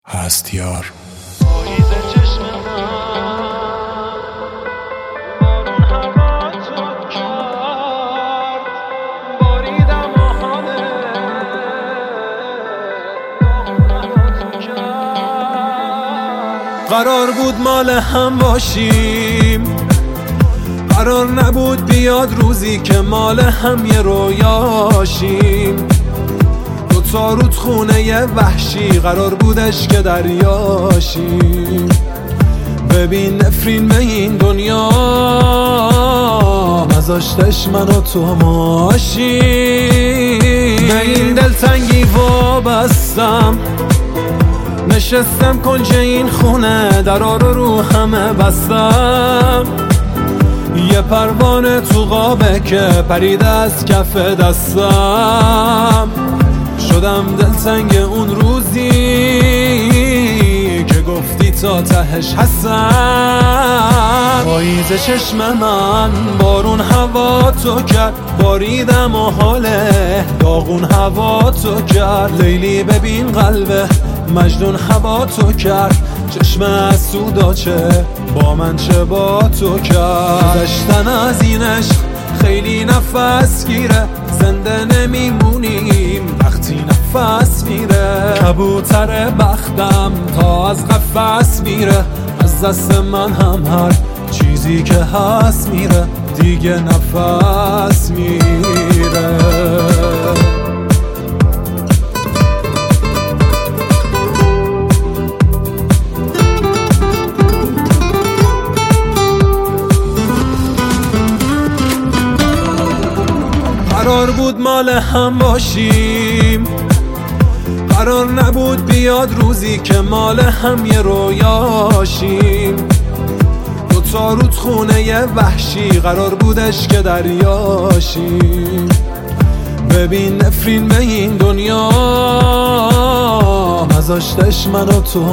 هست یار. قرار بود مال هم باشیم، قرار نبود بیاد روزی که مال هم یه رویاشیم. دوتا رود خونه یه وحشی قرار بودش که دریاشیم. ببین نفرین به این دنیا نذاشتش من و تو ماشیم. به این دلتنگی وابستم، نشستم کنج این خونه، درا رو همه بستم. یه پروانه تو قابه که پرید از کف دستم. شدم دلتنگ اون روزی که گفتی تا تهش هستم. پاییز چشم من بارون هوا تو کرد، باریدم و حاله داغون هوا تو کرد. لیلی ببین قلبه مجنون هوا تو کرد، چشم از سوداچه با من چه با تو کرد. گذشتن از این عشق خیلی نفس گیره، زنده نمیمونیم وقتی نفس میره. کبوتر بختم تا از قفس میره، از دست من هم هر چیزی که هست میره، دیگه نفس میره. قرار بود مال هم باشیم، قرار نبود بیاد روزی که مال هم یه رویاشیم. دوتا رود خونه یه وحشی قرار بودش که دریاشیم. ببین نفرین به این دنیا نذاشتش من و تو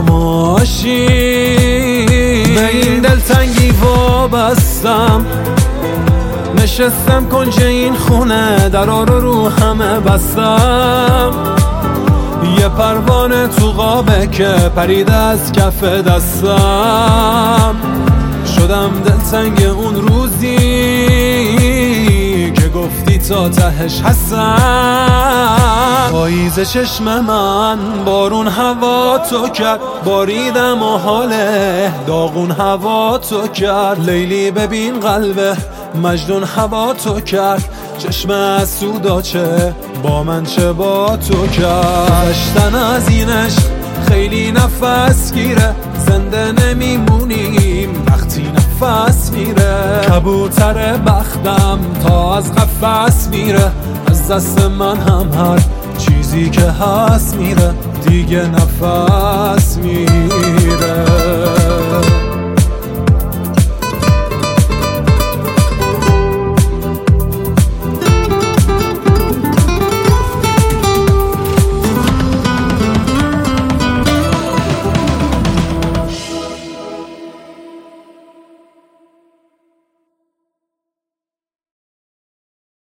ماشیم. به این دلتنگی وابستم، نشستم کنج این خونه، درا رو همه بستم. یه پروانه تو قابه که پرید از کف دستم. شدم دلتنگ اون روزی که گفتی تا تهش هستم. پاییز چشم من بارون هوا تو کرد، باریدم و حاله داغون هوا تو کرد. لیلی ببین قلبه مجنون هوا تو کرد، چشم از سوداچه با من چه با تو کرد. گذشتن از این عشق خیلی نفس گیره، زنده نمیمونیم وقتی نفس میره. کبوتر بختم تا از قفس میره، از دست من هم هر چیزی که هست میره، دیگه نفس میره.